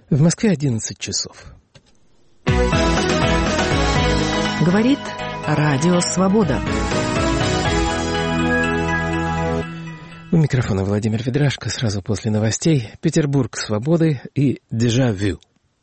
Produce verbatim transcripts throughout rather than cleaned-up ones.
В Москве одиннадцать часов. Говорит Радио Свобода. У микрофона Владимир Ведрашко. Сразу после новостей Петербург свободы и дежавю.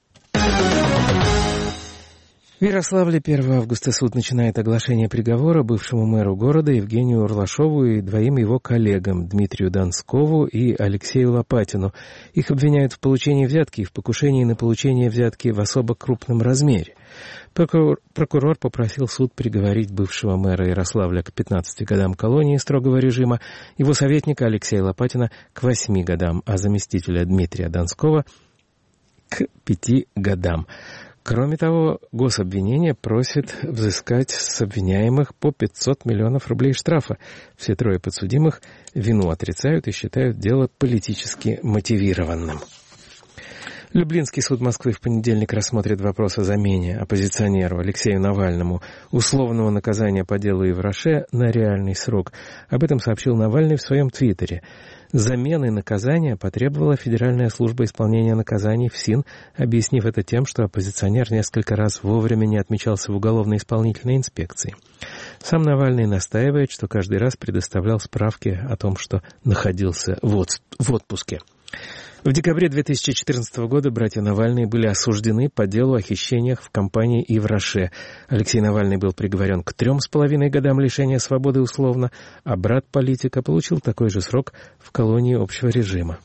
В Ярославле первого августа суд начинает оглашение приговора бывшему мэру города Евгению Урлашову и двоим его коллегам Дмитрию Донскову и Алексею Лопатину. Их обвиняют в получении взятки и в покушении на получение взятки в особо крупном размере. Прокурор, прокурор попросил суд приговорить бывшего мэра Ярославля к пятнадцати годам колонии строгого режима, его советника Алексея Лопатина к восьми годам, а заместителя Дмитрия Донского к пяти годам. Кроме того, гособвинение просит взыскать с обвиняемых по пятьсот миллионов рублей штрафа. Все трое подсудимых вину отрицают и считают дело политически мотивированным. Люблинский суд Москвы в понедельник рассмотрит вопрос о замене оппозиционеру Алексею Навальному условного наказания по делу Ивраше на реальный срок. Об этом сообщил Навальный в своем твиттере. Замены наказания потребовала Федеральная служба исполнения наказаний ФСИН, объяснив это тем, что оппозиционер несколько раз вовремя не отмечался в уголовно-исполнительной инспекции. Сам Навальный настаивает, что каждый раз предоставлял справки о том, что находился в отпуске. В декабре две тысячи четырнадцатого года братья Навальные были осуждены по делу о хищениях в компании Ивраше. Алексей Навальный был приговорен к трем с половиной годам лишения свободы условно, а брат политика получил такой же срок в колонии общего режима.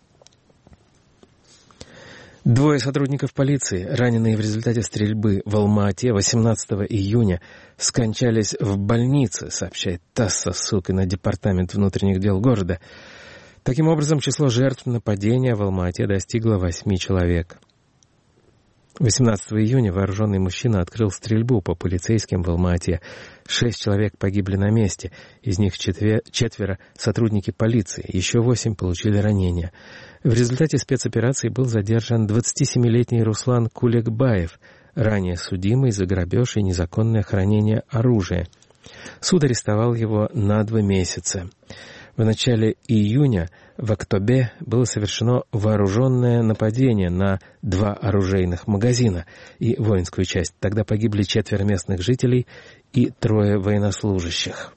Двое сотрудников полиции, раненые в результате стрельбы в Алма-Ате восемнадцатого июня, скончались в больнице, сообщает ТАСС со ссылкой на Департамент внутренних дел города. Таким образом, число жертв нападения в Алма-Ате достигло восьми человек. восемнадцатого июня вооруженный мужчина открыл стрельбу по полицейским в Алма-Ате. Шесть человек погибли на месте, из них четверо сотрудники полиции, еще восемь получили ранения. В результате спецоперации был задержан двадцатисемилетний Руслан Кулекбаев, ранее судимый за грабеж и незаконное хранение оружия. Суд арестовал его на два месяца. В начале июня в Актобе было совершено вооруженное нападение на два оружейных магазина и воинскую часть. Тогда погибли четверо местных жителей и трое военнослужащих.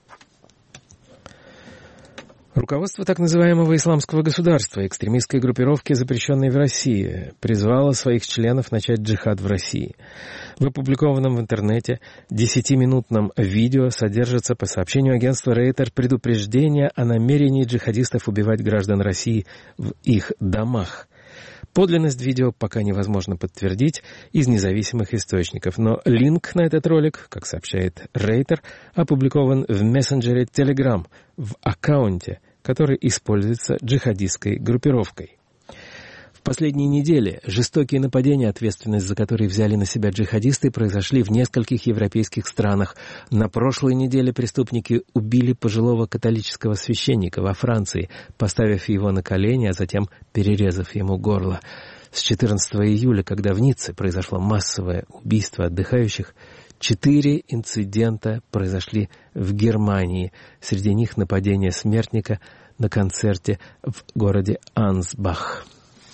Руководство так называемого исламского государства, экстремистской группировки, запрещенной в России, призвало своих членов начать джихад в России. В опубликованном в интернете десятиминутном видео содержится, по сообщению агентства Рейтер, предупреждение о намерении джихадистов убивать граждан России в их домах. Подлинность видео пока невозможно подтвердить из независимых источников, но линк на этот ролик, как сообщает Рейтер, опубликован в мессенджере Telegram, в аккаунте, который используется джихадистской группировкой. В последние недели жестокие нападения, ответственность за которые взяли на себя джихадисты, произошли в нескольких европейских странах. На прошлой неделе преступники убили пожилого католического священника во Франции, поставив его на колени, а затем перерезав ему горло. С четырнадцатого июля, когда в Ницце произошло массовое убийство отдыхающих, четыре инцидента произошли в Германии. Среди них нападение смертника на концерте в городе Ансбах.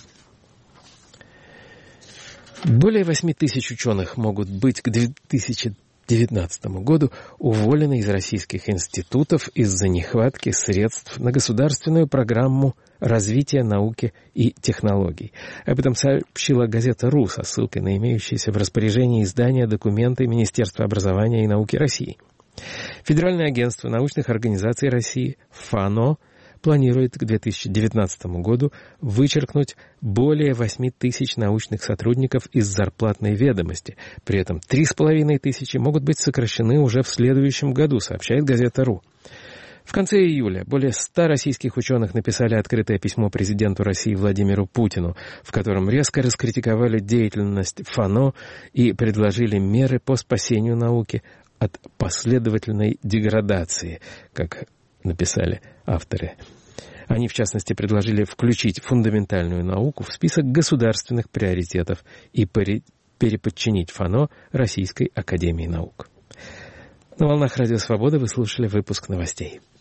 Более восьми тысяч ученых могут быть к две тысячи девятнадцатому году уволены из российских институтов из-за нехватки средств на государственную программу развития науки и технологий. Об этом сообщила газета «РУ» со ссылкой на имеющиеся в распоряжении издания документы Министерства образования и науки России. Федеральное агентство научных организаций России ФАНО планирует к две тысячи девятнадцатому году вычеркнуть более восьми тысяч научных сотрудников из зарплатной ведомости. При этом три с половиной тысячи могут быть сокращены уже в следующем году, сообщает газета «РУ». В конце июля более ста российских ученых написали открытое письмо президенту России Владимиру Путину, в котором резко раскритиковали деятельность ФАНО и предложили меры по спасению науки от последовательной деградации, как написали авторы. Они, в частности, предложили включить фундаментальную науку в список государственных приоритетов и переподчинить ФАНО Российской академии наук. На волнах Радио Свобода вы слушали выпуск новостей.